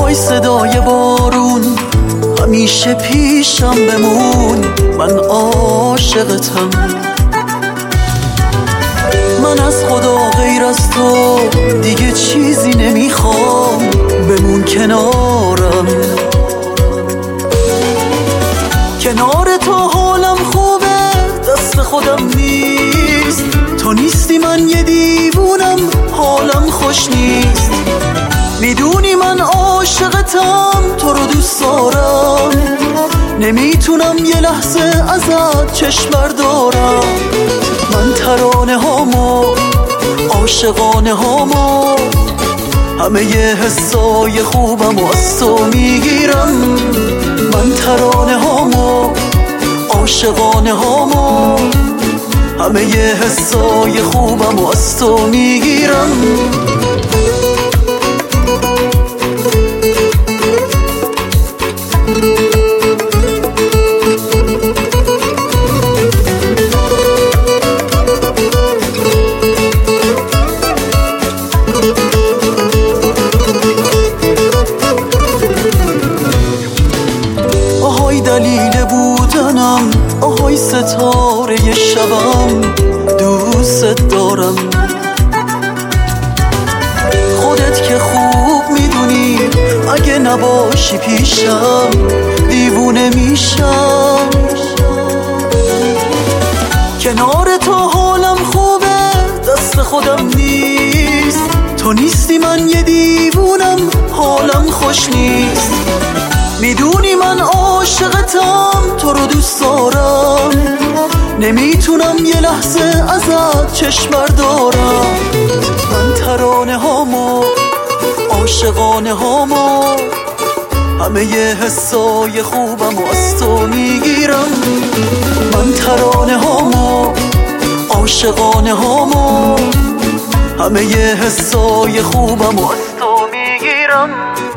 آهای صدای بارون همیشه پیشم بمون، من عاشقتم. من از خدا غیر از تو دیگه چیزی نمیخوام، بمون کنارم. کنار تو حالم خوبه، دست خودم نیست. تو نیستی من یه دیوونم، حالم خوش نیست. میدونی من عاشقتم، تو رو دوست دارم. نمیتونم یه لحظه ازت چشم بردارم. من ترانه هامو، عاشقانه هامو، همه ی حسای خوبم از تو میگیرم. من ترانه هامو، عاشقانه هامو، همه ی حسای خوبم از تو میگیرم. آهای دلیل بودنم، آهای ستاره شبم، دوست دارم. خودت که خوب میدونی اگه نباشی پیشم دیوونه میشم. کنار تو حالم خوبه، دست خودم نیست. تو نیستی من یه دیوونم، حالم خوش نیست. میدونی من عاشقتم، تو رو دوست دارم. نمیتونم یه لحظه ازت چشم بردارم. من ترانه هامو، عاشقانه هامو، همه ی حسای خوبم از تو میگیرم. من ترانه هامو، عاشقانه هامو، همه ی حسای خوبم از تو میگیرم.